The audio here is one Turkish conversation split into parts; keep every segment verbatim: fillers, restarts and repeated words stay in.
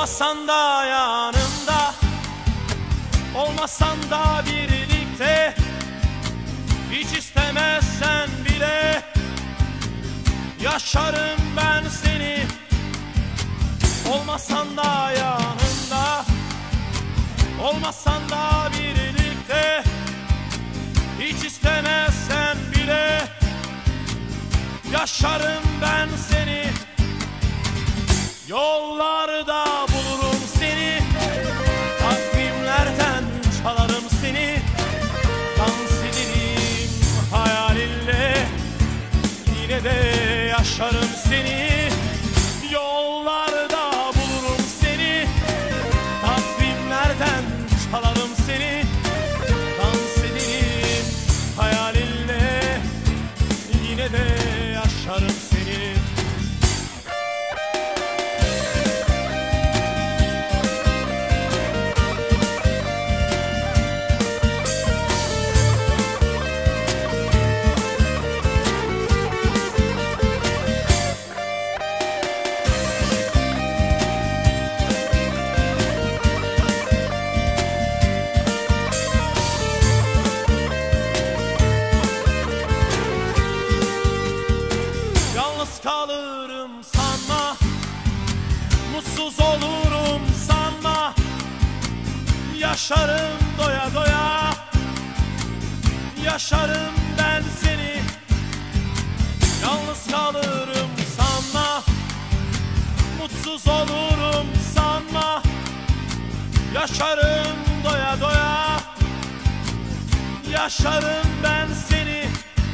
Olmasan da yanımda, olmasan da birlikte, hiç istemezsen bile yaşarım ben seni. Olmasan da yanımda, olmasan da birlikte, hiç istemezsen bile yaşarım ben seni. Yollarda bulurum seni, takvimlerden çalarım seni, dans ederim hayalinle, yine de yaşarım seni. Yollarda bulurum seni, takvimlerden çalarım seni, dans ederim hayalinle, yine de yaşarım seni. Kalırım sanma, mutsuz olurum sanma, yaşarım doya doya, yaşarım ben seni. Yalnız kalırım sanma, mutsuz olurum sanma, yaşarım doya doya, yaşarım ben seni.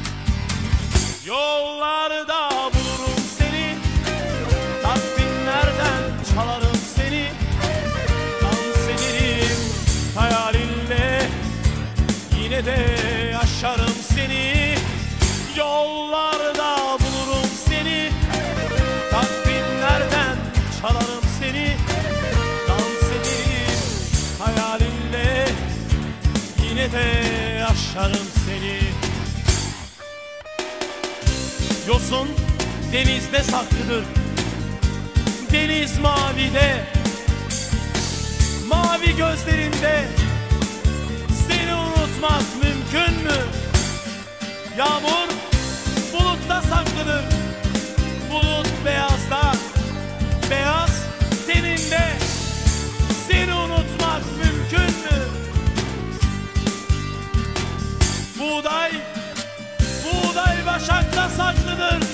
Yollarda bulurum seni, takvimlerden çalarım seni, dans ederim hayalinle, yine de yaşarım seni. Yollarda bulurum seni, takvimlerden çalarım seni, dans ederim hayalinle, yine de yaşarım seni. Yosun denizde saklıdır, deniz mavide, mavi gözlerinde. Seni unutmak mümkün mü? Yağmur bulutta saklıdır, bulut beyazda, beyaz teninde. Seni unutmak mümkün mü? Buğday Buğday başakta saklıdır,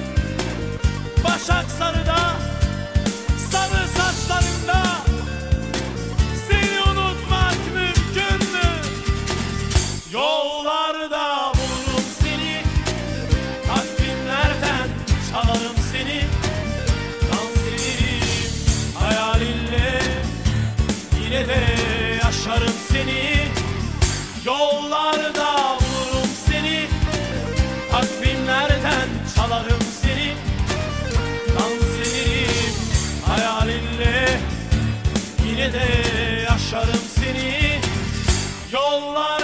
başak sarıda, sarı saçlarında. Seni unutmak mümkün mü? Yollarda bulurum seni, takvimlerden çalarım seni, dans ederim hayalinle, yine de yaşarım seni. Yollarda bulurum seni, takvimlerden çalarım seni, dans ederim hayalinle, yine de yaşarım seni. Yollar